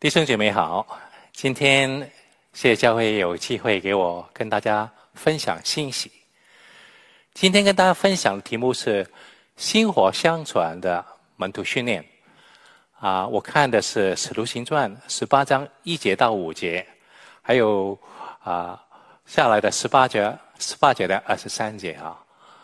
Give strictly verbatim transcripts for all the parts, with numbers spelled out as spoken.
弟兄姐妹好，今天谢谢教会有机会给我跟大家分享信息。今天跟大家分享的题目是薪火相传的门徒训练。啊，我看的是《使徒行传》十八章一节到五节，还有啊下来的十八节十八节的二十三节啊。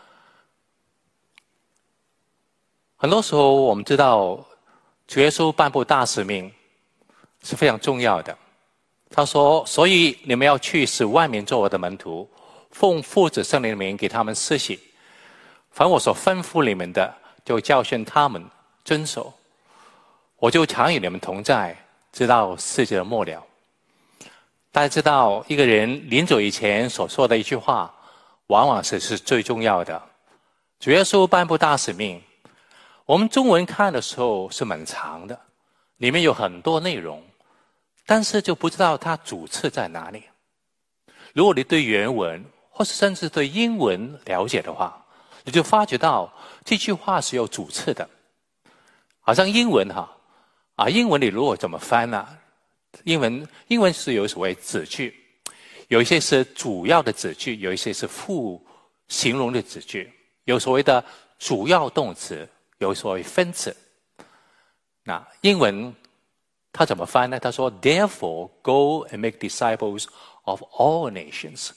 很多时候我们知道，主耶稣颁布大使命是非常重要的。他说：“所以你们要去，使万民做我的门徒，奉父子圣灵的名给他们施洗。凡我所吩咐你们的，就教训他们遵守。我就常与你们同在，直到世界的末了。”大家知道，一个人临走以前所说的一句话，往往是是最重要的。主耶稣颁布大使命，我们中文看的时候是蛮长的，里面有很多内容，但是就不知道它主次在哪里。如果你对原文或是甚至对英文了解的话，你就发觉到这句话是有主次的。好像英文哈啊，英文你如果怎么翻呢？英文英文是有所谓子句，有一些是主要的子句，有一些是副形容的子句，有所谓的主要动词，有所谓分词。那英文他怎么翻呢？他说 Therefore go and make disciples of all nations,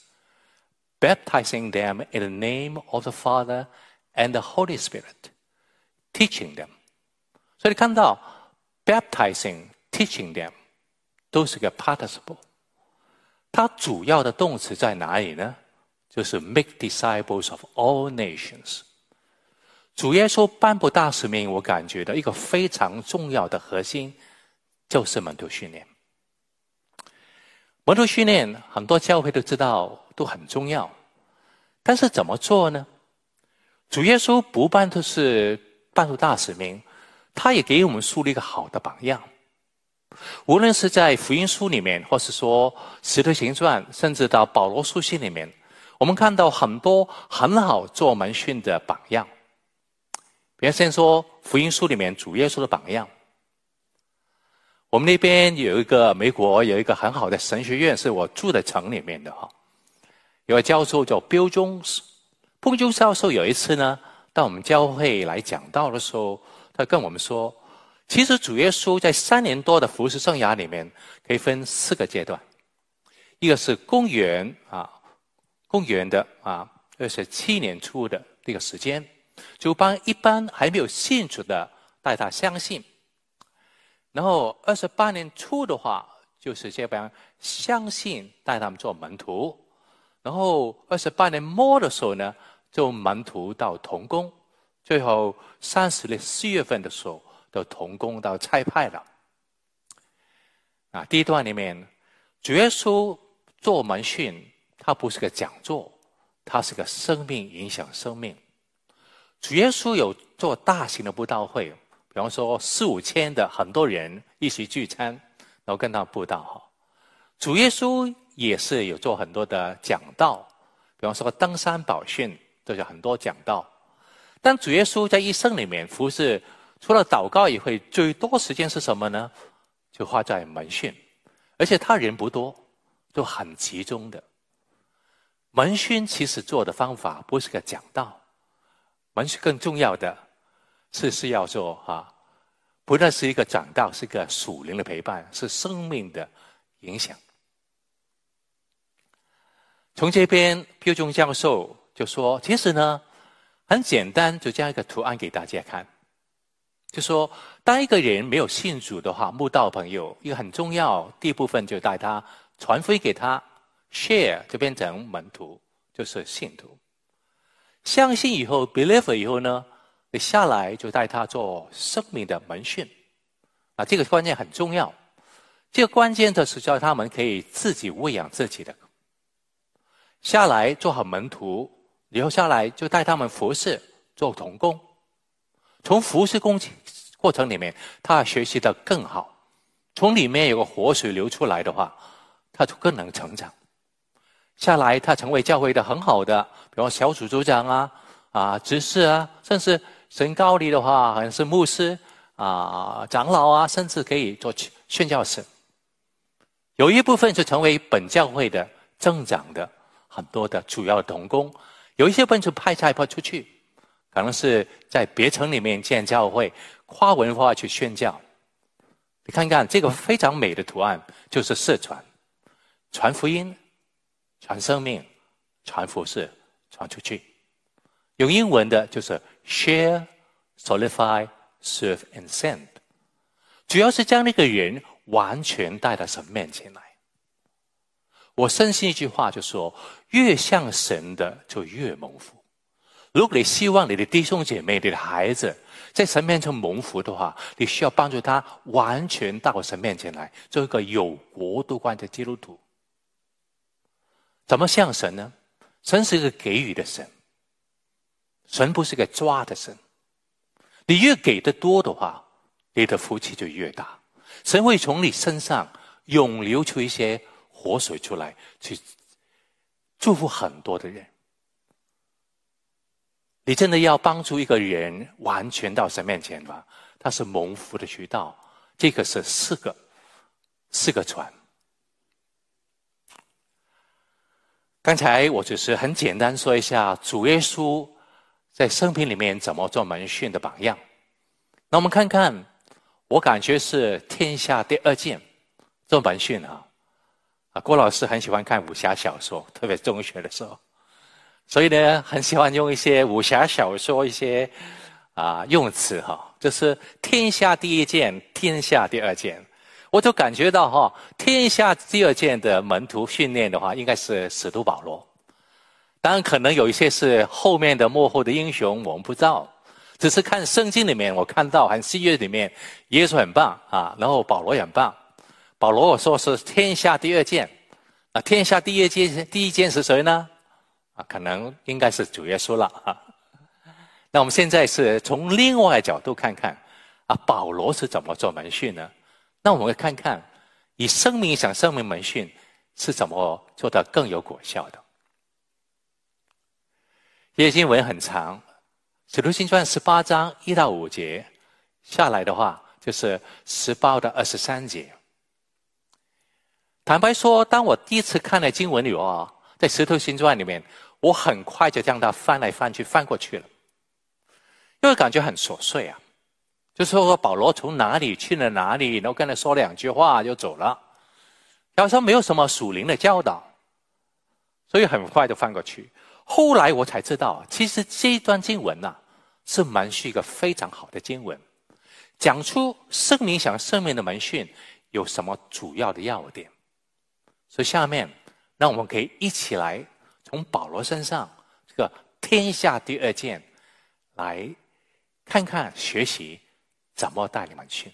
baptizing them in the name of the Father and the Holy Spirit, teaching them. 所以你看到 baptizing, teaching them 都是个 participle。 它主要的动词在哪里呢？就是 make disciples of all nations。主耶稣颁布大使命，我感觉到一个非常重要的核心就是门徒训练。门徒训练很多教会都知道都很重要，但是怎么做呢？主耶稣不办的是颁布大使命，他也给我们树立一个好的榜样。无论是在福音书里面，或是说使徒行传，甚至到保罗书信里面，我们看到很多很好做门训的榜样。比如先说福音书里面主耶稣的榜样。我们那边有一个美国有一个很好的神学院，是我住的城里面的哈。有个教授叫 Bill Jones，Bill Jones 教授有一次呢，到我们教会来讲道的时候，他跟我们说，其实主耶稣在三年多的服事生涯里面，可以分四个阶段。一个是公元啊，公元的啊，二十七年初的这个时间。就帮一般还没有信主的带他相信，然后二十八年初的话，就是这帮相信带他们做门徒，然后二十八年末的时候呢，就门徒到同工，最后三十年四月份的时候，到同工到差派了。啊，第一段里面，主耶稣做门训，他不是个讲座，他是个生命影响生命。主耶稣有做大型的布道会，比方说四五千的很多人一起聚餐，然后跟他布道哈。主耶稣也是有做很多的讲道，比方说登山宝训都有很多讲道。但主耶稣在一生里面服事，除了祷告以外，最多时间是什么呢？就花在门训，而且他人不多，就很集中的。门训其实做的方法不是个讲道。门训更重要的是是要做啊，不但是一个讲道，是一个属灵的陪伴，是生命的影响。从这边Bill Jones教授就说，其实呢很简单，就这样一个图案给大家看，就说当一个人没有信主的话，慕道朋友一个很重要第一部分就带他传福音给他 share 就变成门徒，就是信徒。相信以后 believer 以后呢，你下来就带他做生命的门训啊，这个关键很重要。这个关键的是叫他们可以自己喂养自己的，下来做好门徒，以后下来就带他们服事做同工。从服事工过程里面，他学习得更好，从里面有个活水流出来的话，他就更能成长。下来他成为教会的很好的，比如小组组长啊、啊执事啊，甚至神高里的话好像是牧师啊、长老啊，甚至可以做宣教士。有一部分是成为本教会的增长的很多的主要的同工，有一些部分是派差派出去，可能是在别城里面建教会，跨文化去宣教。你看看这个非常美的图案，就是社传，传福音，传生命，传服事，传出去。用英文的就是 share, solidify, serve and send， 主要是将那个人完全带到神面前来。我深信一句话，就说越像神的就越蒙福。如果你希望你的弟兄姐妹、你的孩子在神面前蒙福的话，你需要帮助他完全到神面前来，做一个有国度观的基督徒。怎么像神呢？神是一个给予的神，神不是个抓的神。你越给的多的话，你的福气就越大。神会从你身上涌流出一些活水出来，去祝福很多的人。你真的要帮助一个人完全到神面前吧，他是蒙福的渠道。这个是四个四个传。刚才我只是很简单说一下主耶稣在生平里面怎么做门训的榜样。那我们看看，我感觉是天下第二件做门训啊。啊，郭老师很喜欢看武侠小说，特别中学的时候，所以呢，很喜欢用一些武侠小说一些啊用词哈，就是天下第一件，天下第二件。我就感觉到哈，天下第二件的门徒训练的话，应该是使徒保罗。当然，可能有一些是后面的幕后的英雄，我们不知道。只是看圣经里面，我看到很新约里面，耶稣很棒啊，然后保罗也很棒。保罗我说是天下第二件，啊，天下第一件第一件是谁呢？啊，可能应该是主耶稣了啊。那我们现在是从另外的角度看看，啊，保罗是怎么做门训呢？那我们看看，以生命影响生命门训是怎么做得更有果效的。这些经文很长，使徒行传十八章一到五节下来的话，就是十八到二十三节。坦白说，当我第一次看了经文里啊，在使徒行传里面，我很快就将它翻来翻去翻过去了，因为感觉很琐碎啊。就说保罗从哪里去了哪里，然后跟他说两句话就走了，好像没有什么属灵的教导，所以很快就翻过去。后来我才知道，其实这一段经文啊，是门训一个非常好的经文，讲出生命影响生命的门训有什么主要的要点。所以下面让我们可以一起来从保罗身上这个天下第二件来看看学习怎么带你们去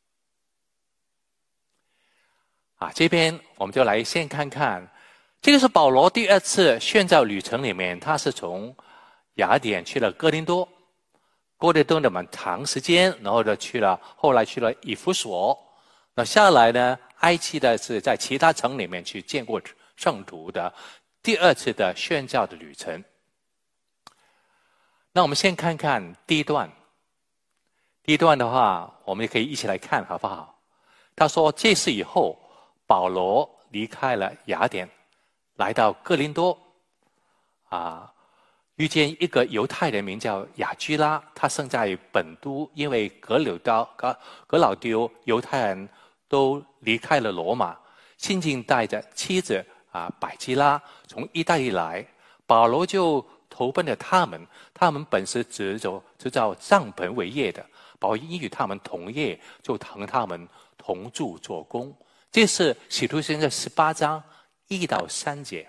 啊？这边我们就来先看看，这个是保罗第二次宣教旅程里面，他是从雅典去了哥林多，哥林多那么长时间，然后就去了，后来去了以弗所，那下来呢，埃及的是在其他城里面去见过圣徒的第二次的宣教的旅程。那我们先看看第一段。第一段的话，我们也可以一起来看，好不好？他说，这事以后，保罗离开了雅典，来到哥林多，啊，遇见一个犹太人名叫雅居拉，他生在本都，因为格柳刀格格老丢犹太人都离开了罗马，亲近带着妻子啊百基拉从意大利来，保罗就投奔了他们。他们本是只走制造帐篷为业的，保罗因与他们同业，就同他们同住做工。这是使徒行传十八章一到三节。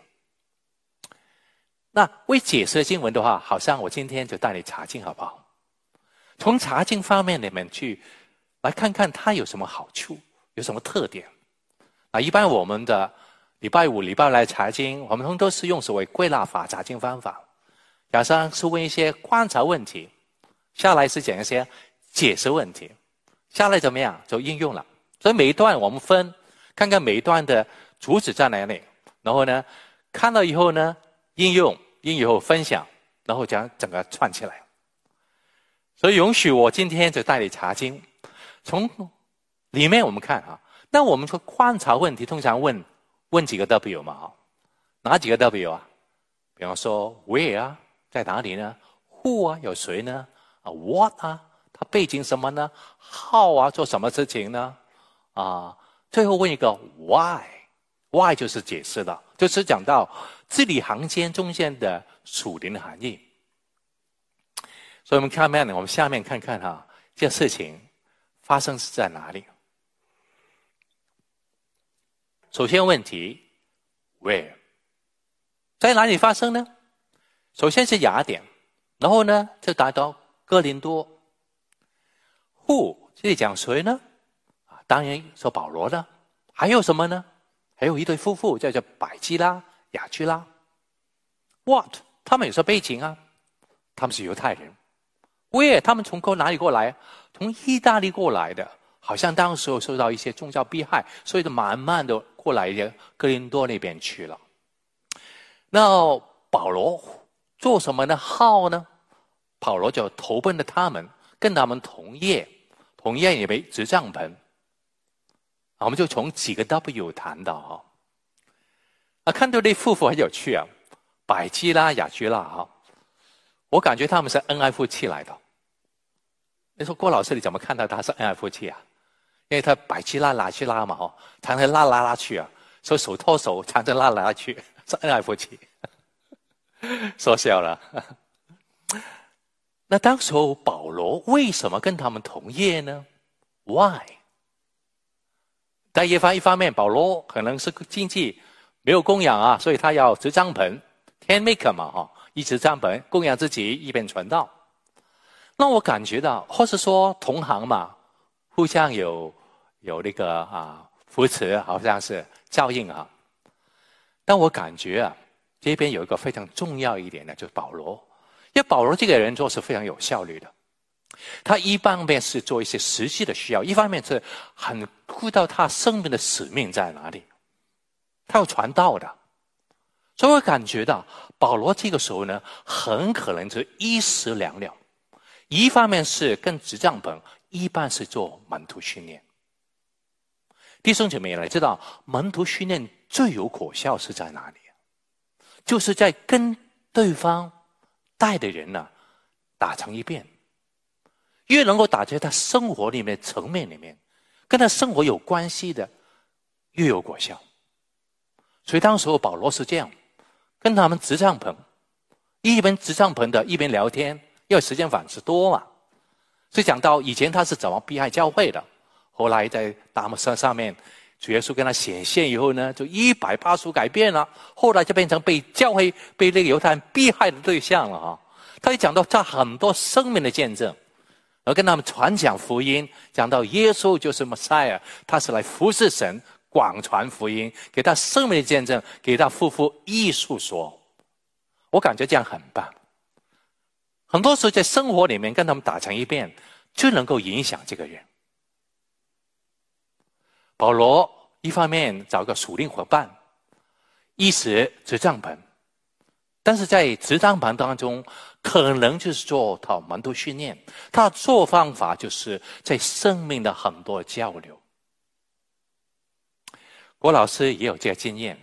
那为解释经文的话，好像我今天就带你查经，好不好？从查经方面里面去来看看它有什么好处，有什么特点。啊，一般我们的礼拜五、礼拜来查经，我们都是用所谓归纳法查经方法，有时候是问一些观察问题，下来是讲一些解释问题，下来怎么样就应用了。所以每一段我们分看看每一段的主旨在哪里，然后呢，看到以后呢，应用，应用以后分享，然后将整个串起来。所以允许我今天就带你查经。 从里面我们看啊，那我们说观察问题，通常问问几个 W 嘛，哈，哪几个 W 啊？比方说 Where 啊，在哪里呢 ？Who 啊，有谁呢？啊 ，What 啊，它背景什么呢 ？How 啊，做什么事情呢？啊，最后问一个 Why，Why 就是解释了，就是讲到字里行间中间的属灵的含义。所以我们看面呢，我们下面看看哈，这事情发生是在哪里？首先问题 Where 在哪里发生呢？首先是雅典，然后呢就达到哥林多。Who 这里讲谁呢？啊，当然说保罗呢。还有什么呢？还有一对夫妇叫做百基拉、雅居拉。What 他们有什么背景啊？他们是犹太人。Where 他们从哪里过来？从意大利过来的，好像当时受到一些宗教迫害，所以就慢慢的过来哥林多那边去了。那保罗做什么呢？号呢？保罗就投奔了他们，跟他们同业，同业也为执帐篷。我们就从几个 W 谈到哈。啊，看到这夫妇很有趣啊，百基拉、雅居拉哈，我感觉他们是恩爱夫妻来的。你说郭老师你怎么看到他是恩爱夫妻啊？因为他百基拉、雅居拉嘛哈，常常拉来拉去啊，所以手拖手，常常拉来拉去，是恩爱夫妻。说笑了。那当时候保罗为什么跟他们同业呢 ？Why？ 在一方一方面，保罗可能是经济没有供养啊，所以他要执帐篷 ，tent maker 嘛哈，一执帐篷供养自己，一边传道。那我感觉到，或是说同行嘛，互相有有那个啊扶持，好像是照应啊。但我感觉啊，这边有一个非常重要一点呢，就是保罗，因为保罗这个人做是非常有效率的。他一方面是做一些实际的需要，一方面是很顾到他生命的使命在哪里，他要传道的。所以我感觉到保罗这个时候呢，很可能是一石两鸟，一方面是跟执帐篷，一半是做门徒训练。弟兄姐妹来知道，门徒训练最有果效是在哪里？就是在跟对方带的人呢、啊、打成一片。越能够打在他生活里面层面里面，跟他生活有关系的，越有果效。所以当时候保罗是这样，跟他们执帐篷，一边执帐篷的，一边聊天，因为时间反是多嘛。所以讲到以前他是怎么迫害教会的，后来在大马士上面，主耶稣跟他显现以后呢，就一百八十度改变了，后来就变成被教会被那个犹太人迫害的对象了啊。他也讲到他很多生命的见证。而跟他们传讲福音，讲到耶稣就是 Messiah， 他是来服侍神，广传福音，给他生命的见证，给他夫妇艺术说。我感觉这样很棒。很多时候在生活里面跟他们打成一片，就能够影响这个人。保罗一方面找个属灵伙伴，一时执帐篷，但是在执帐篷当中，可能就是做到门徒训练，他的做方法就是在生命的很多交流。郭老师也有这个经验，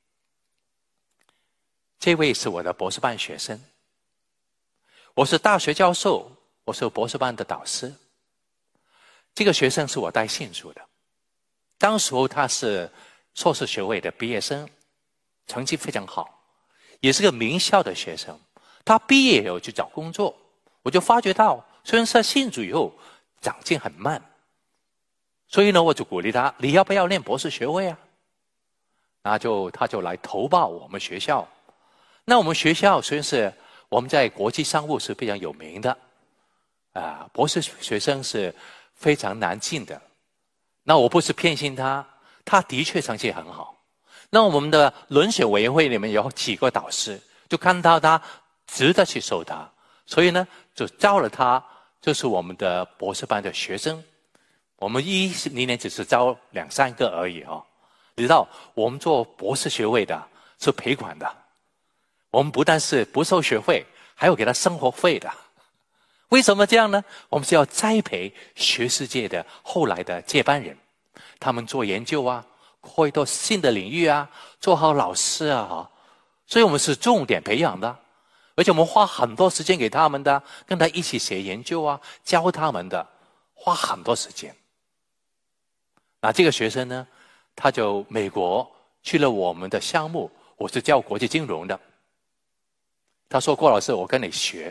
这位是我的博士班学生，我是大学教授，我是博士班的导师。这个学生是我带信主的，当时候他是硕士学位的毕业生，成绩非常好，也是个名校的学生。他毕业以后去找工作，我就发觉到，虽然是信主以后长进很慢，所以呢，我就鼓励他，你要不要念博士学位啊？那就他就来投报我们学校。那我们学校虽然是我们在国际商务是非常有名的，啊，博士学生是非常难进的。那我不是偏心他，他的确成绩很好。那我们的遴选委员会里面有几个导师，就看到他值得去收他，所以呢，就招了他，就是我们的博士班的学生。我们一零年只是招两三个而已哦。你知道，我们做博士学位的是赔款的，我们不但是不收学费，还有给他生活费的。 为什么这样呢？我们是要栽培学世界的后来的接班人，他们做研究啊，扩到新的领域啊，做好老师啊，所以我们是重点培养的，而且我们花很多时间给他们的，跟他一起写研究啊，教他们的，花很多时间。那这个学生呢，他就美国去了我们的项目，我是教国际金融的。他说：“郭老师，我跟你学。”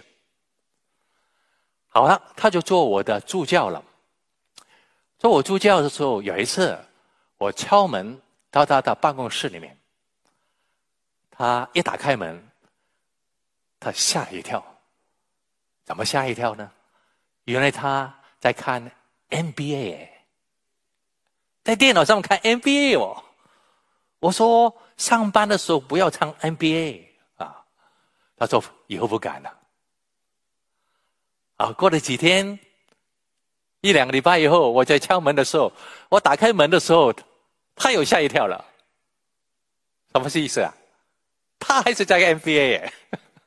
好了，他就做我的助教了。做我助教的时候，有一次我敲门到他的办公室里面，他一打开门，他吓了一跳。怎么吓一跳呢？原来他在看 N B A， 在电脑上看 N B A 哦。我说上班的时候不要唱 N B A 啊。他说以后不敢了。啊，过了几天，一两个礼拜以后，我在敲门的时候，我打开门的时候，他又吓一跳了。什么意思啊？他还是在 N B A 耶。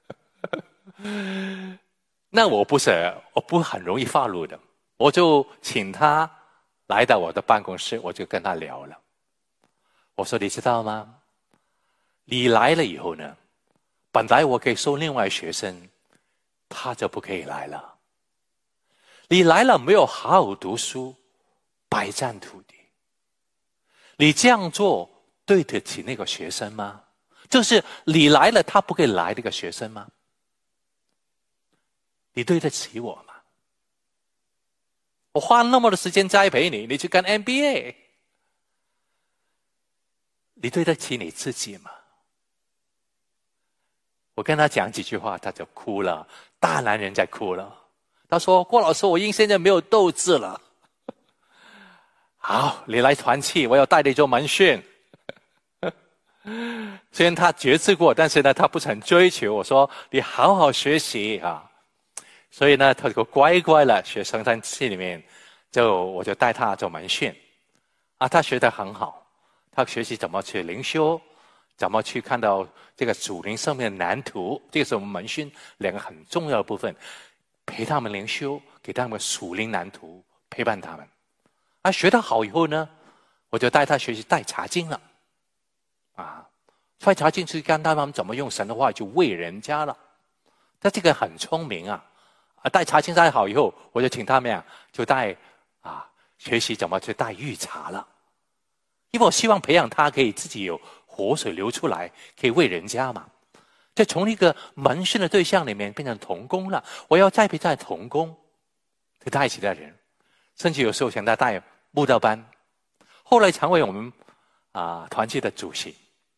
那我不是，我不很容易发怒的，我就请他来到我的办公室，我就跟他聊了。我说你知道吗？你来了以后呢，本来我可以收另外学生，他就不可以来了。你来了没有好好读书，白占土地。你这样做对得起那个学生吗？就是你来了他不可以来那个学生吗？你对得起我吗？我花那么多时间栽培你，你去干 M B A， 你对得起你自己吗？我跟他讲几句话，他就哭了，大男人在哭了。他说：“郭老师，我因现在没有斗志了。”好，你来团契，我要带你做门训。虽然他决志过，但是呢，他不曾追求。我说：“你好好学习啊！”所以呢，他就乖乖了，学生团契里面，就我就带他做门训。啊，他学得很好，他学习怎么去灵修，怎么去看到这个属灵上面的蓝图，这个是我们门训两个很重要的部分。陪他们灵修，给他们属灵蓝图，陪伴他们。啊，学得好以后呢，我就带他学习带查经了。啊，带查经是教他们怎么用神的话去为人家了。他这个很聪明啊！啊，带查经带好以后，我就请他们啊，就带啊学习怎么去带御茶了。因为我希望培养他可以自己有活水流出来，可以为人家嘛。就从一个门训的对象里面变成同工了，我要栽培在同工，就带起的人，甚至有时候想他带慕道班，后来成为我们啊团契的主席。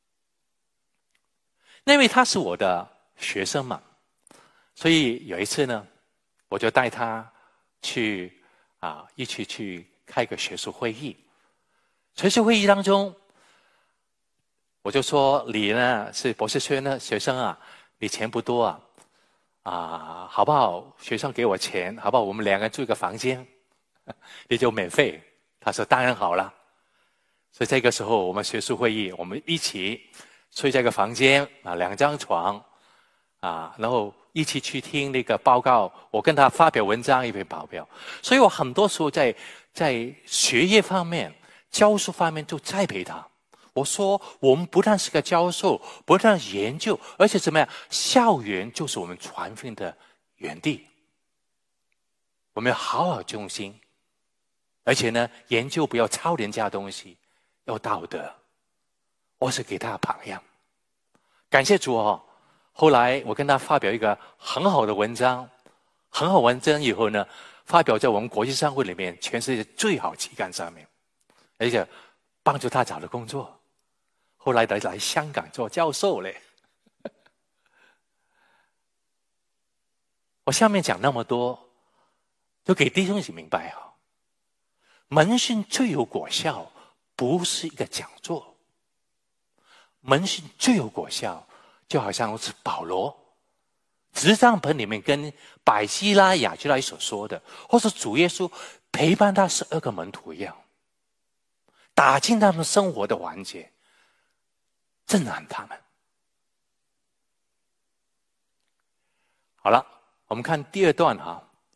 那因为他是我的学生嘛，所以有一次呢，我就带他去啊一起去开个学术会议。学术会议当中，我就说你呢是博士生的学生啊，你钱不多啊，啊好不好？学生给我钱，好不好？我们两个人住一个房间，你就免费。他说当然好了。所以这个时候我们学术会议，我们一起睡在一个房间啊，两张床啊，然后一起去听那个报告。我跟他发表文章，一边报表。所以我很多时候在在学业方面、教书方面就栽培他。我说，我们不但是个教授，不但研究，而且怎么样？校园就是我们传福音的园地。我们要好好用心，而且呢，研究不要抄人家东西，要道德。我是给他榜样。感谢主哦！后来我跟他发表一个很好的文章，很好文章以后呢，发表在我们国际商会里面，全世界最好期刊上面，而且帮助他找了工作。后来来来香港做教授嘞。我下面讲那么多，就给弟兄姐妹明白啊，门训最有果效，不是一个讲座。门训最有果效，就好像是保罗执账本里面跟百基拉、雅基拉所说的，或是主耶稣陪伴他十二个门徒一样，打进他们生活的环节，震撼他们。好了，我们看第二段哈，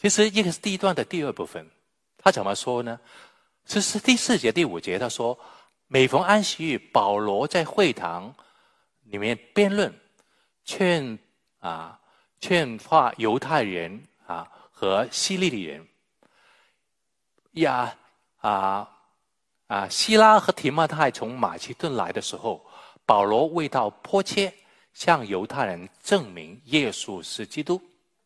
其实一个是第一段的第二部分，他怎么说呢？这是第四节、第五节，他说：每逢安息日，保罗在会堂里面辩论，劝啊劝化犹太人啊和希利尼人。呀啊啊！希拉和提摩太从马其顿来的时候，保罗为到迫切向犹太人证明耶稣是基督。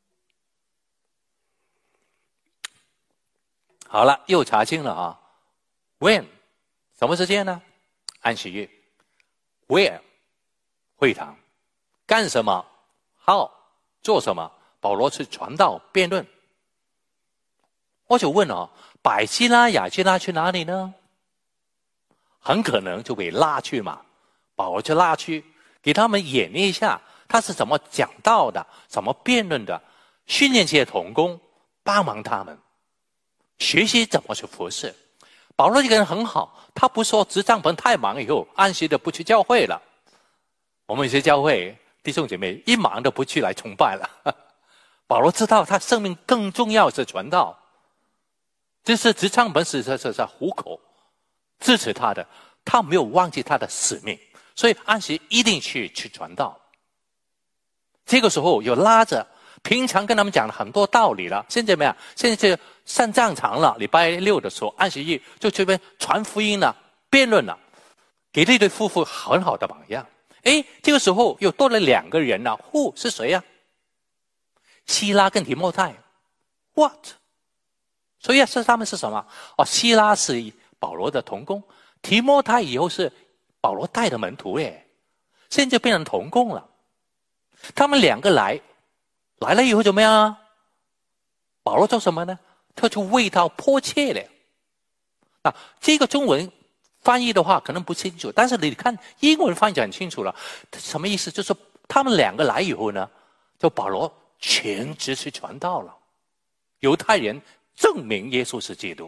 好了，又查清了啊 ，when 什么时间呢？安息日。where 会堂。干什么 ？how 做什么？保罗是传道辩论。我就问哦，百基拉、雅基拉去哪里呢？很可能就被拉去嘛，保罗就拉去，给他们演练一下他是怎么讲道的，怎么辩论的，训练这些同工，帮忙他们学习怎么去服侍。保罗这个人很好，他不说执帐篷太忙以后安息的不去教会了。我们有些教会弟兄姐妹一忙都不去来崇拜了。保罗知道他生命更重要是传道，这是执帐篷是是是是糊口支持他的，他没有忘记他的使命，所以安息一定去去传道。这个时候有拉着平常跟他们讲了很多道理了，现在怎么样？现在就上战场了，礼拜六的时候安息日就这边传福音了，辩论了，给这对夫妇很好的榜样。诶，这个时候又多了两个人了，呼是谁呀、啊？希拉跟提摩太 ，what？ 所以是他们是什么？哦，希拉是保罗的同工，提摩太以后是保罗带的门徒耶，现在变成同工了。他们两个来，来了以后怎么样啊？保罗做什么呢？他就为他迫切了。啊，这个中文翻译的话可能不清楚，但是你看英文翻译就很清楚了。什么意思？就是他们两个来以后呢，就保罗全职去传道了，犹太人证明耶稣是基督。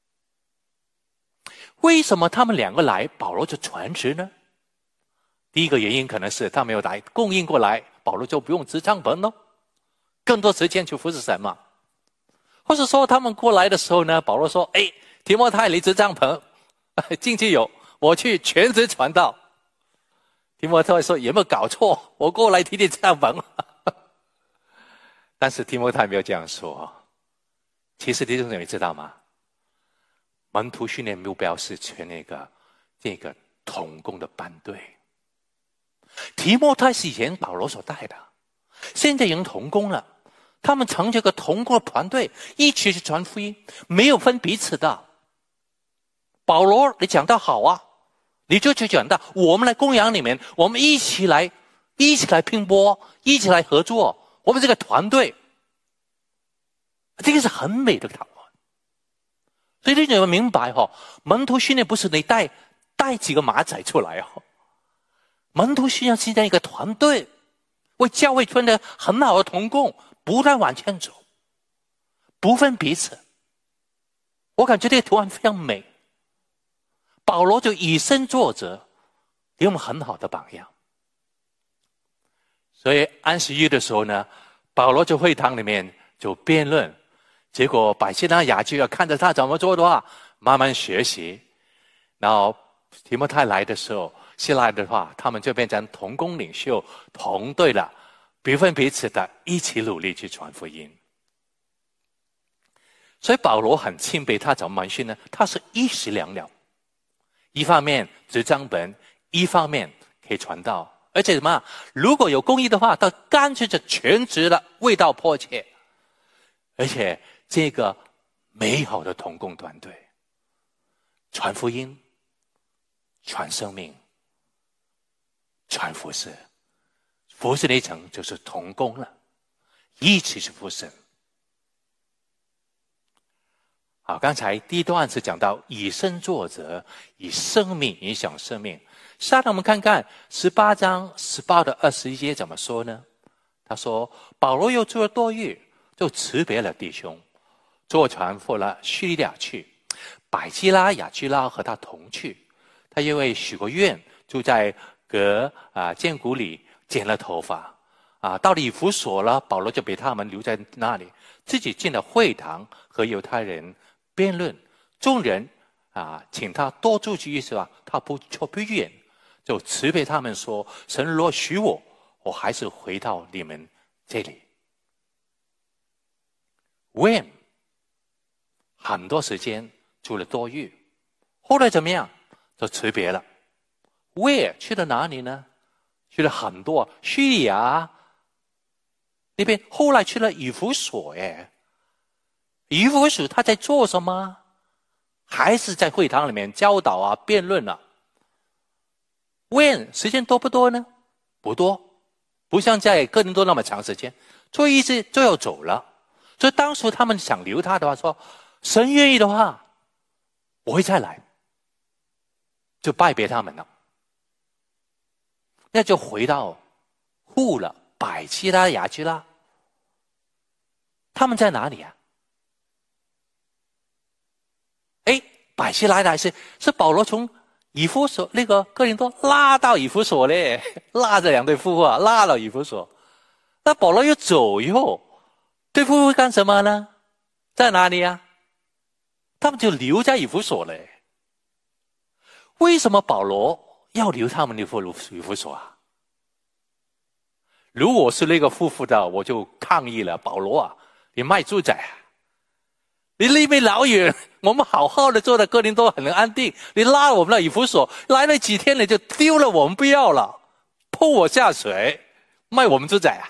为什么他们两个来，保罗就全职呢？第一个原因可能是他没有来供应过来，保罗就不用支帐篷咯，更多时间去服侍神嘛。或者说他们过来的时候呢，保罗说：“哎，提摩太你支帐篷，进去有，我去全职传道。”提摩太说：“有没有搞错？我过来提提帐篷。”但是提摩太没有这样说。其实弟兄姊妹知道吗？门徒训练目标是全那个这个同工的班队。提摩太是以前保罗所带的，现在已经同工了，他们成这个同工的团队，一起去传福音，没有分彼此的。保罗，你讲得好啊，你就去讲道，我们来供养你们，我们一起来，一起来拼搏，一起来合作，我们这个团队，这个是很美的讨论。所以你们明白哈、哦，门徒训练不是你带带几个马仔出来哦。门徒需要是在一个团队，为教会穿的很好的同工，不断往前走，不分彼此。我感觉这个图案非常美。保罗就以身作则，给我们很好的榜样。所以安息日的时候呢，保罗就会堂里面就辩论，结果百基拉、雅基要看着他怎么做的话，慢慢学习。然后提摩太来的时候，希腊的话，他们就变成同工领袖、同队了，不分彼此的，一起努力去传福音。所以保罗很钦佩，他怎么训呢？他是一石两鸟，一方面执帐篷，一方面可以传道，而且什么？如果有公义的话，他干脆就全职了，为道迫切。而且这个美好的同工团队，传福音、传生命、传服侍，服侍那一层就是同工了，一起去服侍。好，刚才第一段是讲到以身作则，以生命影响生命。下面我们看看十八章十八到二十一节怎么说呢？他说：“保罗又住了多日，就辞别了弟兄，坐船赴了叙利亚去。百基拉、雅基拉和他同去。他因为许过愿，住在革啊坚谷里，剪了头发啊，到了以弗所了，保罗就被他们留在那里。 自己进了会堂和犹太人辩论。众人啊，请他多住几日是吧？他不就不愿，就辞别他们说：“神若许我，我还是回到你们这里。” When 很多时间住了多日，后来怎么样？就辞别了。Where 去了哪里呢？去了很多叙利亚那边，后来去了以弗所。哎，以弗所他在做什么？还是在会堂里面教导啊、辩论啊。When 时间多不多呢？不多，不像在哥林多那么长时间，做一次就要走了。所以当时他们想留他的话，说神愿意的话，我会再来，就拜别他们了。那就回到户了，百基拉、雅基拉，他们在哪里啊？哎，百基拉还是是保罗从以弗所那个哥林多拉到以弗所嘞，拉着两对夫妇啊，拉到以弗所。那保罗又走以后，对夫妇干什么呢？在哪里啊？他们就留在以弗所嘞。为什么保罗要留他们留以弗所啊？如果是那个夫妇的，我就抗议了。保罗啊，你卖猪仔啊！你那边老远，我们好好的坐在哥林多很安定，你拉我们到以弗所，来了几天你就丢了我们不要了，泼我下水，卖我们猪仔啊！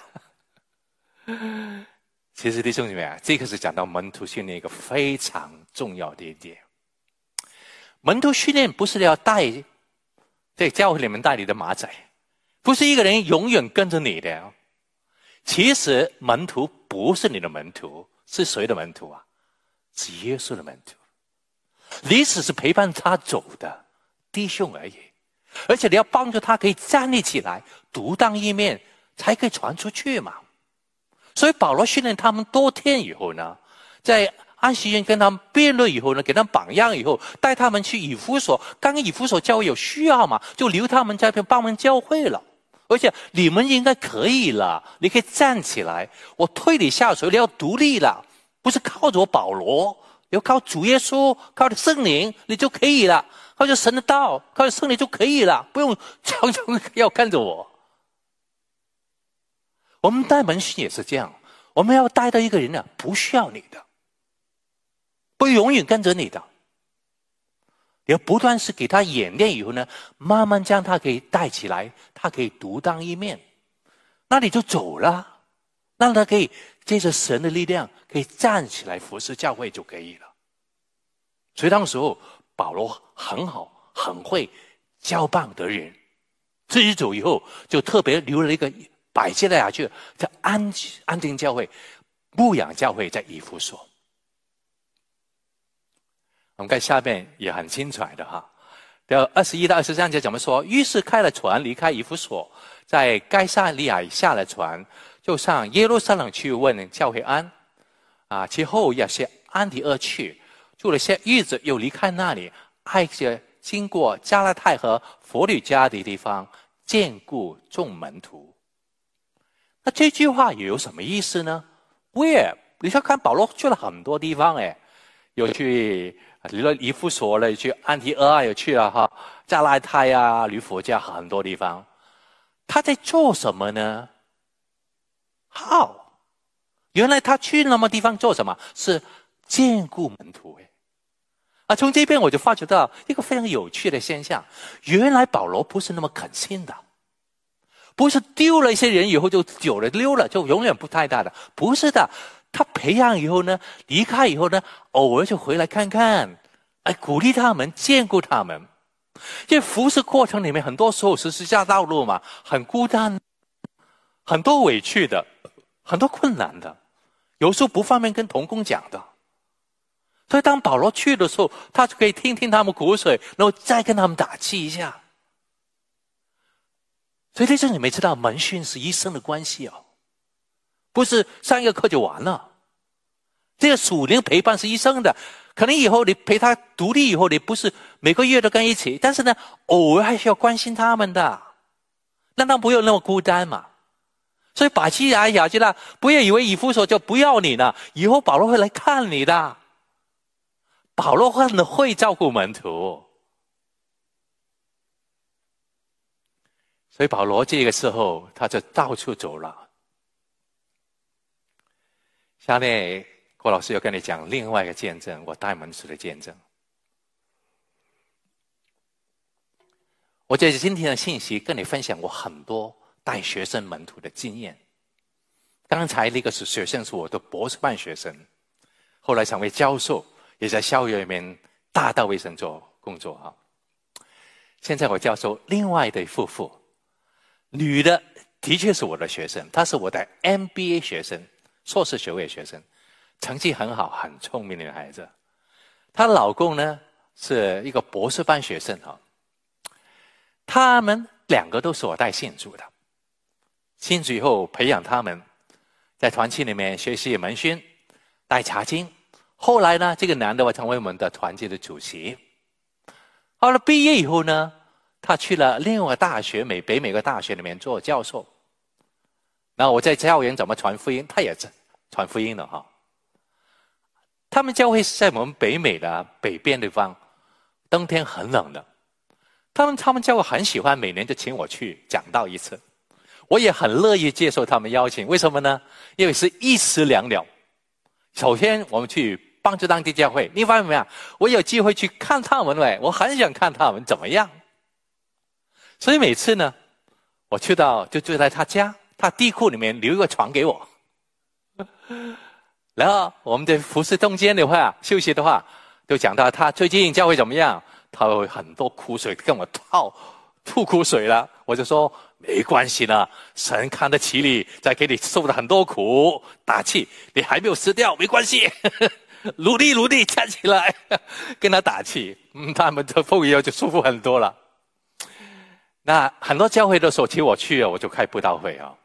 其实弟兄姊妹啊，这个是讲到门徒训练一个非常重要的一点。门徒训练不是要带在教会里面带你的马仔，不是一个人永远跟着你的。其实门徒不是你的门徒，是谁的门徒啊？是耶稣的门徒。你只是陪伴他走的弟兄而已，而且你要帮助他可以站立起来，独当一面，才可以传出去嘛。所以保罗训练他们多天以后呢，在安息日跟他们辩论以后呢，给他们榜样以后，带他们去以弗所。刚刚以弗所教会有需要嘛，就留他们在那边帮忙教会了。而且你们应该可以了，你可以站起来，我推你下水，你要独立了，不是靠着我保罗，你要靠主耶稣，靠着圣灵，你就可以了，靠着神的道，靠着圣灵就可以了，不用常常要看着我。我们带门训也是这样，我们要带到一个人呢，不需要你的，不永远跟着你的，你要不断是给他演练以后呢，慢慢将他可以带起来，他可以独当一面，那你就走了，让他可以借着神的力量可以站起来服侍教会就可以了。所以当时候保罗很好，很会交棒得人，自己走以后就特别留了一个百基拉雅去在安安定教会、牧养教会，在以弗所。我们看下面也很精彩的哈，二十一到二十三节怎么说？于是开了船，离开以弗所，在该撒利亚下了船，就上耶路撒冷去问教会安。啊，其后也是安提阿去，住了些日子，又离开那里，挨着经过加拉太和弗吕家的地方，兼顾众门徒。那这句话有什么意思呢？ Where 你要看保罗去了很多地方，哎，有去以弗所了，去安提阿也去了哈，加拉太啊、吕弗家很多地方。他在做什么呢？ How 原来他去那么地方做什么？是兼顾门徒。哎，啊，从这边我就发觉到一个非常有趣的现象，原来保罗不是那么肯信的，不是丢了一些人以后就久了溜了，就永远不太大的，不是的。他培养以后呢，离开以后呢，偶尔就回来看看，来鼓励他们，兼顾他们。因为服侍过程里面，很多时候十字架道路嘛，很孤单，很多委屈的，很多困难的，有时候不方便跟同工讲的。所以当保罗去的时候，他就可以听听他们苦水，然后再跟他们打气一下。所以在这里面知道门训是一生的关系哦，不是上一个课就完了。这个属灵陪伴是一生的，可能以后你陪他独立以后，你不是每个月都跟一起，但是呢，偶尔还是要关心他们的，让他不要那么孤单嘛。 所以把基亚雅基拉不要以为以弗所就不要你了，以后保罗会来看你的。保罗会会照顾门徒，所以保罗这个时候他就到处走了。下面郭老师要跟你讲另外一个见证，我带门徒的见证。我在今天的信息跟你分享我很多带学生门徒的经验。刚才那个是学生是我的博士班学生，后来成为教授，也在校园里面大道卫生做工作哈。现在我教授另外的夫妇，女的的确是我的学生，她是我的 M B A 学生，硕士学位学生，成绩很好，很聪明的女孩子。她老公呢是一个博士班学生哈。他们两个都是我带信主的，信主以后培养他们，在团契里面学习门训，带查经。后来呢，这个男的成为我们的团契的主席。后来毕业以后呢，他去了另外一个大学，美北美国大学里面做教授。然后我在校园怎么传福音，他也传福音了哈。他们教会是在我们北美的北边地方，冬天很冷的。他们他们教会很喜欢，每年就请我去讲道一次，我也很乐意接受他们邀请。为什么呢？因为是一石两鸟。首先我们去帮助当地教会，你发现没有？我有机会去看他们喂，我很想看他们怎么样。所以每次呢，我去到就住在他家，他地库里面留一个床给我。然后我们在服侍中间的话，休息的话，就讲到他最近教会怎么样。他会很多苦水跟我吐吐苦水了，我就说没关系啦，神看得起你，再给你受了很多苦，打气，你还没有死掉，没关系，努力努力，站起来，跟他打气，嗯，他们的后以后就舒服很多了。那很多教会的时候，请我去啊，我就开布道会啊。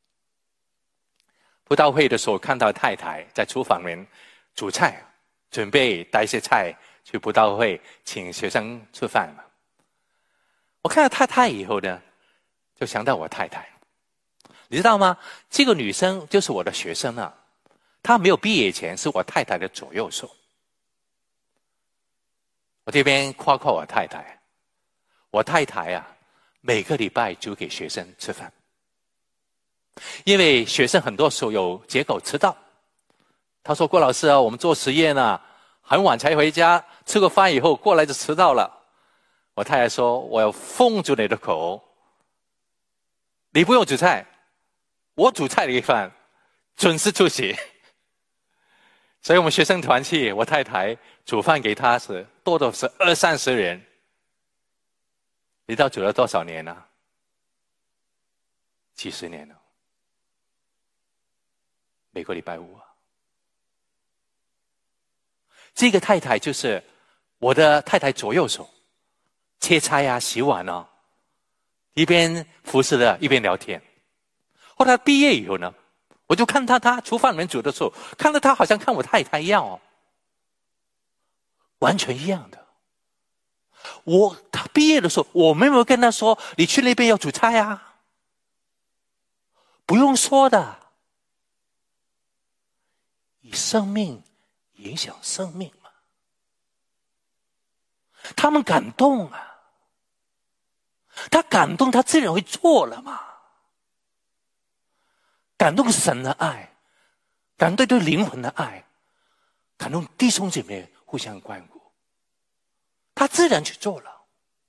布道会的时候，看到太太在厨房里面煮菜，准备带一些菜。去布道会请学生吃饭嘛，我看到太太以后呢，就想到我太太，你知道吗？这个女生就是我的学生啊，她没有毕业以前是我太太的左右手。我这边夸夸我太太，我太太啊，每个礼拜煮给学生吃饭，因为学生很多时候有结构迟到，她说郭老师啊，我们做实验啊。很晚才回家，吃过饭以后过来就迟到了。我太太说：“我要封住你的口，你不用煮菜，我煮菜给饭，准时出席。”所以我们学生团契，我太太煮饭给他是多的是二三十人。你知道煮了多少年了？几十年了。每个礼拜五啊。这个太太就是我的太太左右手，切菜啊、洗碗啊，一边服侍的，一边聊天。后来毕业以后呢，我就看到他厨房里面煮的时候，看到他好像看我太太一样哦，完全一样的。我他毕业的时候，我没有跟他说你去那边要煮菜啊，不用说的，以生命影响生命嘛，他们感动啊，他感动，他自然会做了嘛。感动神的爱，感动对灵魂的爱，感动弟兄姐妹互相关顾，他自然去做了。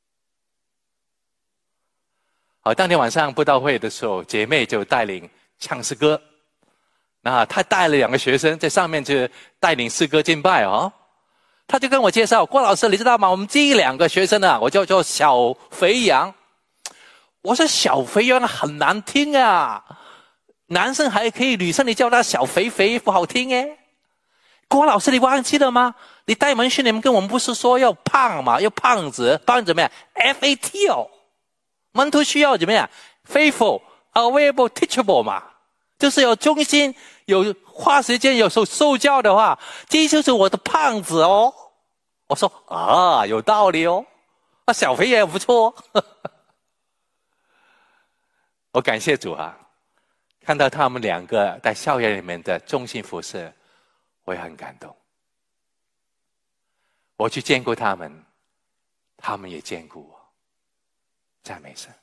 好，当天晚上布道会的时候，姐妹就带领唱诗歌。那他带了两个学生在上面就带领诗歌敬拜哦，他就跟我介绍，郭老师你知道吗？我们这两个学生啊，我叫做小肥羊。我说小肥羊很难听啊，男生还可以，女生你叫他小肥肥不好听哎。郭老师你忘记了吗？你带门训你们跟我们不是说要胖嘛，要胖子，胖怎么样 ？F A T 哦，门徒需要怎么样 ？Faithful, available, teachable 嘛。就是有忠心，有花时间，有受受教的话，这就是我的胖子哦。我说啊，有道理哦，啊，小肥也不错。我感谢主啊， 看到他们两个在校园里面的忠心服侍，我也很感动。我去见过他们，他们也见过我。赞美神。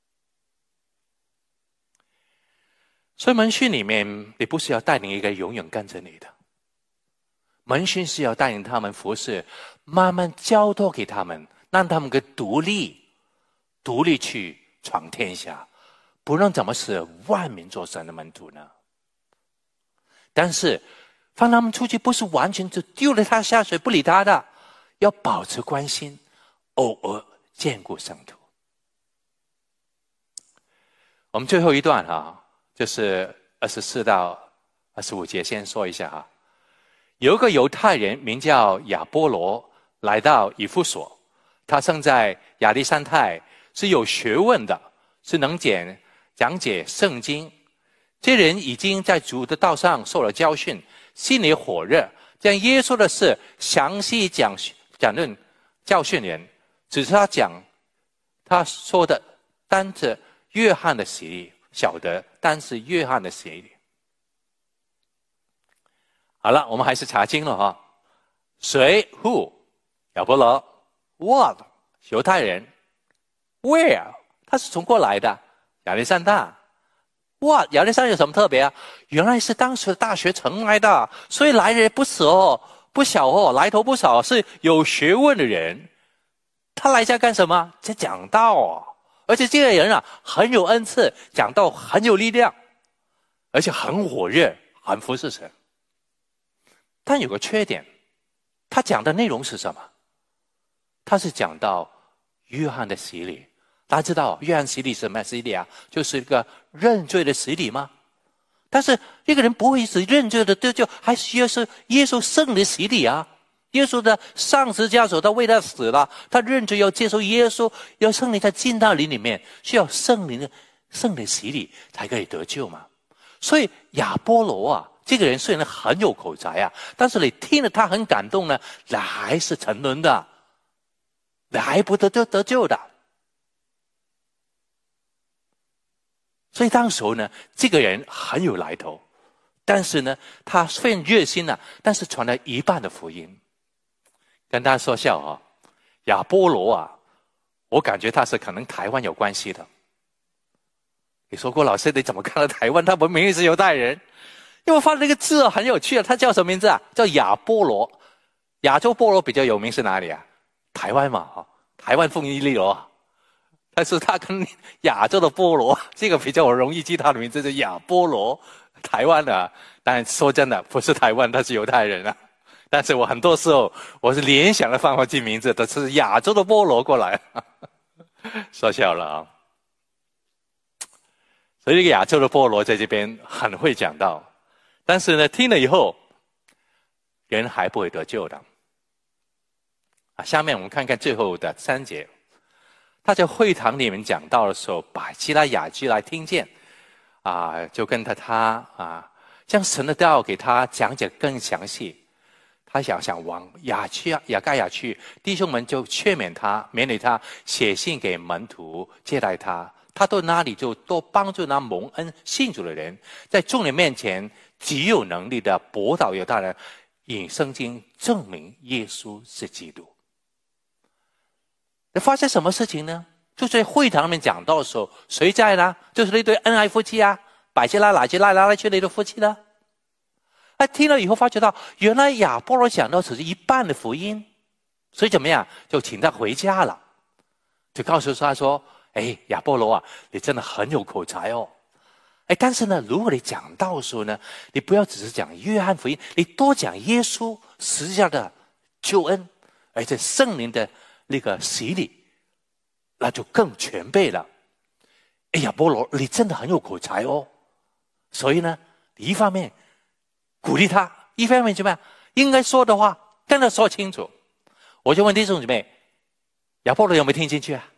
所以门训里面，你不是要带领一个永远跟着你的，门训是要带领他们服侍，慢慢交托给他们，让他们可以独立独立去闯天下，不论怎么使万民做神的门徒呢？但是放他们出去，不是完全就丢了他下水不理他的，要保持关心，偶尔兼顾圣徒。我们最后一段哈，就是二十四到二十五节，先说一下哈。有一个犹太人名叫亚波罗，来到以弗所，他生在亚历山泰，是有学问的，是能讲讲解圣经。这人已经在主的道上受了教训，心里火热，将耶稣的事详细讲讲论教训人。只是他讲他说的单是约翰的洗礼，晓得单是约翰的洗礼。好了，我们还是查经了哈。谁 who 亚波罗 what 犹太人 where 他是从过来的亚历山大。哇，亚历山大有什么特别啊？原来是当时的大学城来的，所以来人不少哦，不小哦，来头不少，是有学问的人。他来家干什么？在讲道哦，而且这个人啊很有恩赐，讲道很有力量，而且很火热，很服侍神。但有个缺点，他讲的内容是什么？他是讲到约翰的洗礼。大家知道约翰洗礼是什么洗礼啊？就是一个认罪的洗礼吗？但是一个人不会是认罪的得救，还需要是耶稣圣灵洗礼啊。耶稣的上十字架走，他为他死了，他认罪要接受耶稣，要圣灵在进到灵里面，需要圣灵的圣灵洗礼才可以得救嘛。所以亚波罗啊，这个人虽然很有口才啊，但是你听了他很感动呢，那还是沉沦的，那还不得得得救的。所以当时候呢，这个人很有来头，但是呢，他非常热心啊，但是传了一半的福音。跟大家说笑啊，亚波罗啊，我感觉他是可能台湾有关系的。你说郭老师，你怎么看到台湾？他明明是犹太人，因为我发现那个字啊很有趣啊，他叫什么名字啊？叫亚波罗。亚洲波罗比较有名是哪里啊？台湾嘛，哈，台湾凤梨利罗。但是他跟亚洲的波罗，这个比较容易记他的名字，是亚波罗，台湾的。当然说真的，不是台湾，他是犹太人啊。但是我很多时候我是联想的方法记名字，都是亚洲的波罗过来，说笑了啊。所以这个亚洲的波罗在这边很会讲道，但是呢，听了以后，人还不会得救的。啊，下面我们看看最后的三节。他在会堂里面讲道的时候，百基拉、雅基拉听见，啊，就跟着他啊，将神的道给他讲解更详细。他想想往雅去雅盖亚去，弟兄们就劝勉他，勉励他，写信给门徒接待他。他到哪里就多帮助那蒙恩信主的人，在众人面前极有能力的驳倒犹太人，引圣经证明耶稣是基督。发生什么事情呢？就在会堂里面讲道的时候，谁在呢？就是那对恩爱夫妻啊，百基拉、雅基拉来来去那对夫妻呢。他听了以后发觉到，原来亚波罗讲到只是一半的福音，所以怎么样，就请他回家了，就告诉他说：“哎，亚波罗啊，你真的很有口才哦。哎，但是呢，如果你讲道的时候呢，你不要只是讲约翰福音，你多讲耶稣十字架的救恩，而且圣灵的那个洗礼，那就更全备了。哎，亚波罗，你真的很有口才哦。所以呢，一方面鼓励他，一方面怎么样？应该说的话跟他说清楚。我就问弟兄姊妹，亚波罗有没有听进去啊？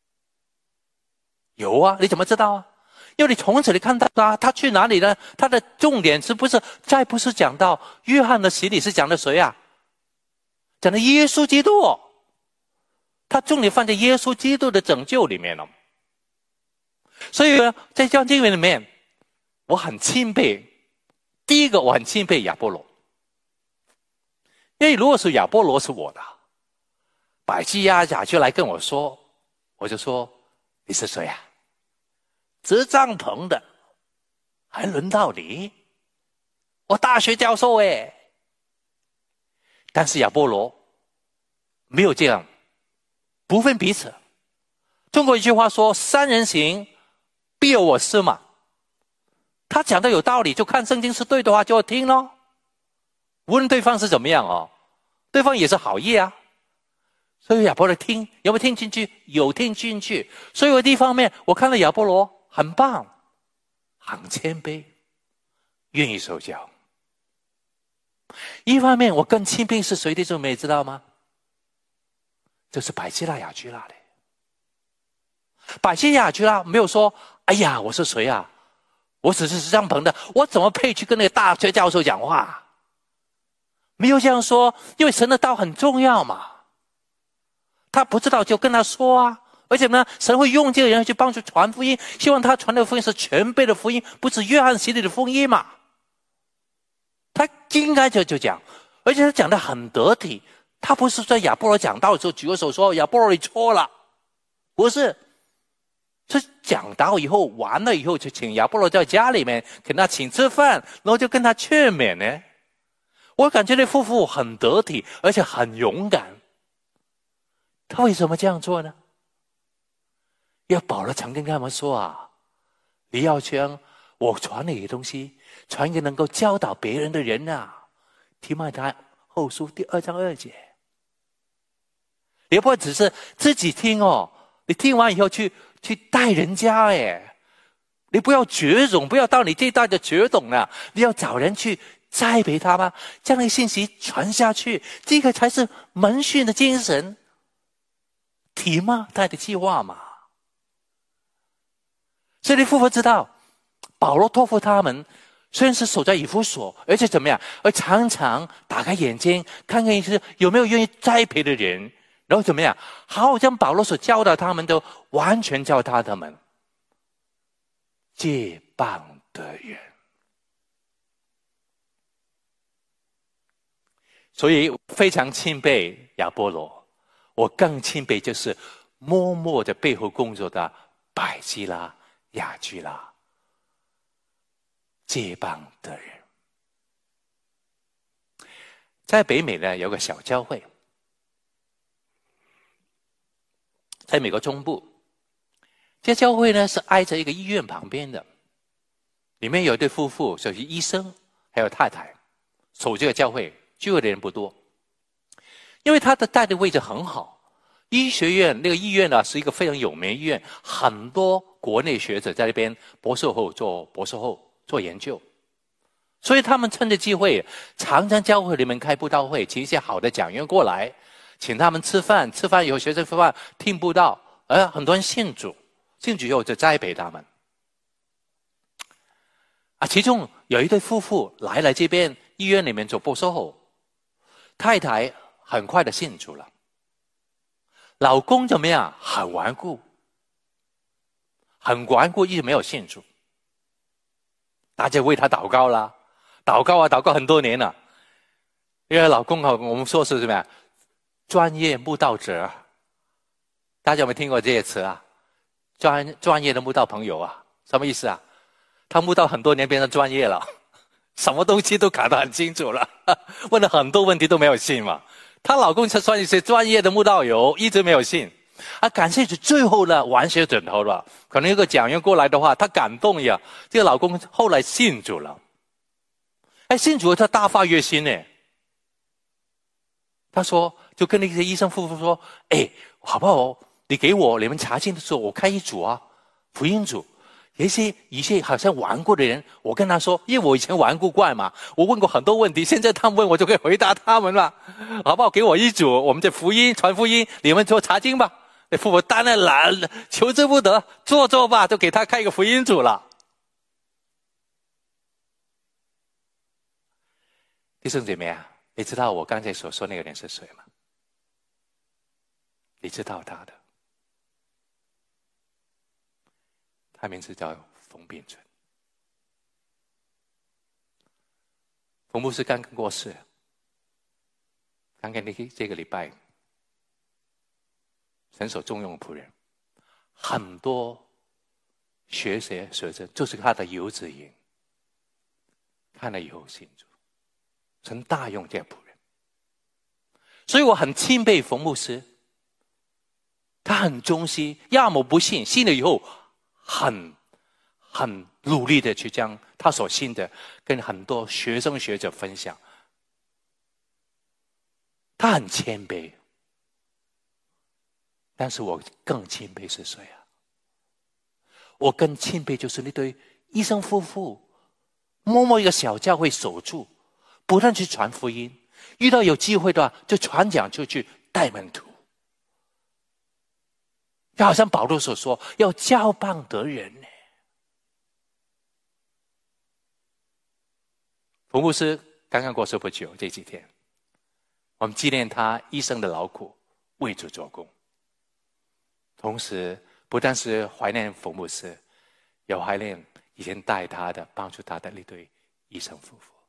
有啊，你怎么知道啊？因为你从此你看到他，他去哪里呢？他的重点是不是再不是讲到约翰的洗礼，是讲的谁啊？讲的耶稣基督哦。他重点放在耶稣基督的拯救里面了。所以呢，在这经文里面， 我很钦佩，第一个我很钦佩亚波罗，因为如果是亚波罗是我的，百基拉雅就来跟我说，我就说你是谁啊？织帐篷的，还轮到你？我大学教授哎。但是亚波罗没有这样，不分彼此。中国一句话说：“三人行，必有我师嘛。”他讲的有道理，就看圣经是对的话就要听咯。无论对方是怎么样哦，对方也是好意啊。所以亚波罗听，有没有听进去？有听进去。所以有一方面，我看到亚波罗很棒，很谦卑，愿意受教。一方面，我更钦佩是谁的时候，你们也知道吗？就是百基拉雅居拉的。百基拉雅居拉没有说：“哎呀，我是谁啊？我只是织帐篷的，我怎么配去跟那个大学教授讲话？”没有这样说，因为神的道很重要嘛。他不知道就跟他说啊，而且呢，神会用这个人去帮助传福音，希望他传的福音是全备的福音，不是约翰洗礼的福音嘛。他应该就就讲，而且他讲得很得体。他不是在亚波罗讲道的时候举个手说：“亚波罗你错了。”不是，是讲道以后完了以后，就请亚波罗在家里面跟他请吃饭，然后就跟他劝勉呢。我感觉那夫妇很得体，而且很勇敢。他为什么这样做呢？因为保罗曾经跟他们说啊：“你要将我传你的东西传给能够教导别人的人啊。”提摩太后书第二章二节。你不只是自己听哦，你听完以后去去带人家哎，你不要绝种，不要到你这一代的绝种了，你要找人去栽培他吗？将那个信息传下去，这个才是门训的精神。提摩太的计划嘛。所以你夫妇知道，保罗托付他们，虽然是守在以弗所，而且怎么样，而常常打开眼睛，看看一些有没有愿意栽培的人，然后怎么样，好好将保罗所教导他们都完全教导他们，接棒的人。所以非常钦佩亚波罗，我更钦佩就是默默在背后工作的百基拉、雅居拉，接棒的人。在北美呢，有个小教会，在美国中部，这教会呢是挨着一个医院旁边的，里面有一对夫妇，就是医生还有太太，守这个教会，聚会的人不多，因为他的带的位置很好。医学院那个医院呢是一个非常有名的医院，很多国内学者在那边博士后做博士后做研究，所以他们趁着机会，常常教会里面开布道会，请一些好的讲员过来，请他们吃饭，吃饭以后学生吃饭听布道，而很多人信主，信主以后就栽培他们。啊，其中有一对夫妇来了这边医院里面做博士后，太太很快的信主了。老公怎么样？很顽固，很顽固，一直没有信主。大家为他祷告啦，祷告啊，祷告很多年了。因为老公啊，我们说是什么呀？专业慕道者。大家有没有听过这些词啊？专专业的慕道朋友啊，什么意思啊？他慕道很多年，变成专业了，什么东西都搞得很清楚了，问了很多问题都没有信嘛。她老公是算是专业的慕道友，一直没有信。啊，感谢主，最后呢完血枕头了。可能有个讲员过来的话，他感动呀，这个老公后来信主了。哎，信主他大发热心呢。他说，就跟那些医生夫妇说：“哎，好不好？你给我你们查经的时候，我开一组啊，福音组。有一些一些好像玩过的人，我跟他说，因为我以前玩过怪嘛，我问过很多问题，现在他们问我就可以回答他们了，好不好？给我一组，我们这福音传福音，你们做查经吧。”那父母当然懒，求之不得，做做吧，就给他开一个福音组了。弟兄姐妹啊，你知道我刚才所说那个人是谁吗？你知道他的，他名字叫冯秉存。 冯牧师刚刚过世，刚刚这个礼拜，神所重用的仆人，很多学者学者就是他的游子营，看了以后信主，神大用这仆人，所以我很钦佩冯牧师，他很忠心，要么不信，信了以后很很努力的去将他所信的跟很多学生学者分享。他很谦卑，但是我更谦卑是谁啊？我更谦卑就是那对医生夫妇，默默一个小教会守住，不断去传福音，遇到有机会的话就传讲出去带门徒。就好像保罗所说，要交棒得人呢。冯牧师刚刚过世不久，这几天我们纪念他一生的劳苦，为主做工。同时不但是怀念冯牧师，也怀念以前带他的帮助他的那对医生夫妇。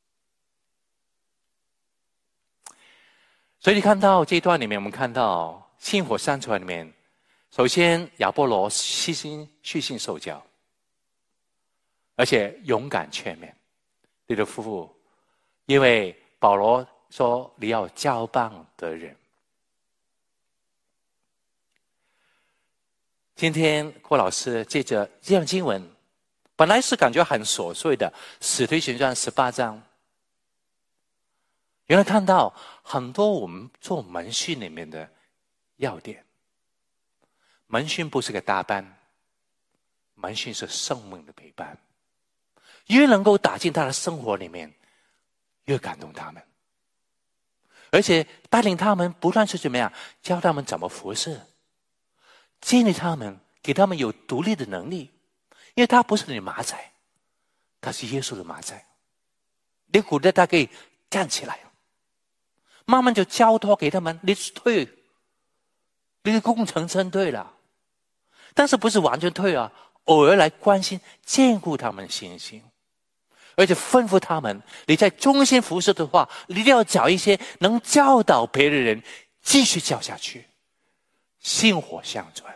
所以你看到这一段里面，我们看到信火山传里面，首先亚波罗虚心虚心受教，而且勇敢劝勉这对夫妇，因为保罗说你要交棒得人。今天郭老师借着这样经文，本来是感觉很琐碎的使徒行传十八章，原来看到很多我们做门训里面的要点。门训不是个大班，门训是生命的陪伴，越能够打进他的生活里面，越感动他们，而且带领他们不断是怎么样，教他们怎么服侍，建立他们，给他们有独立的能力。因为他不是你的马仔，他是耶稣的马仔，你鼓励他可以站起来，慢慢就交托给他们，你退，你的工程真对了，但是不是完全退啊，偶尔来关心兼顾他们的信心，而且吩咐他们，你在忠心服侍的话，你一定要找一些能教导别的人，继续教下去，薪火相传，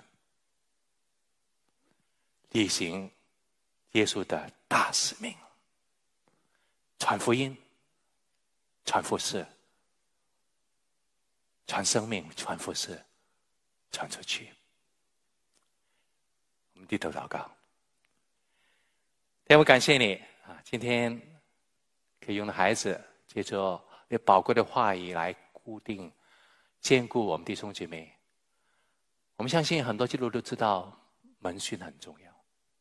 履行耶稣的大使命，传福音，传服事，传生命，传服事，传出去。我们低头祷告。天父，感谢你啊！今天可以用的孩子借着你宝贵的话语来固定、兼顾我们弟兄姐妹。我们相信很多基督徒都知道门训很重要，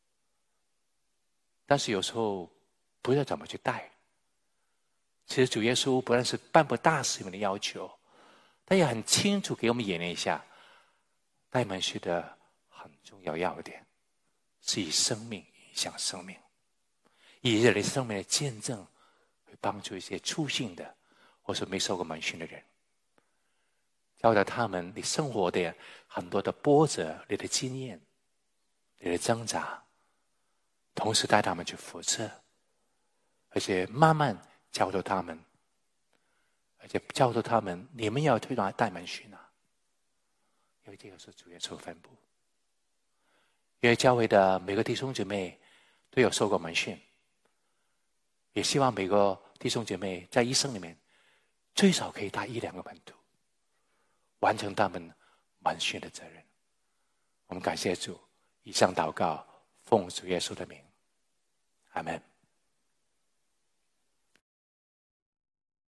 但是有时候不知道怎么去带。其实主耶稣不但是颁布大使命的要求，他也很清楚给我们演练一下带门训的很重要要点，是以生命影响生命，以人类生命的见证，会帮助一些初信的或是没受过门训的人，教导他们你生活的很多的波折，你的经验，你的挣扎，同时带他们去服侍，而且慢慢教导他们，而且教导他们，你们要推广带门训啊，因为这个是主耶稣分布。因为教会的每个弟兄姐妹都有受过门训，也希望每个弟兄姐妹在一生里面最少可以带一两个门徒，完成他们门训的责任。我们感谢主，以上祷告奉主耶稣的名，阿们。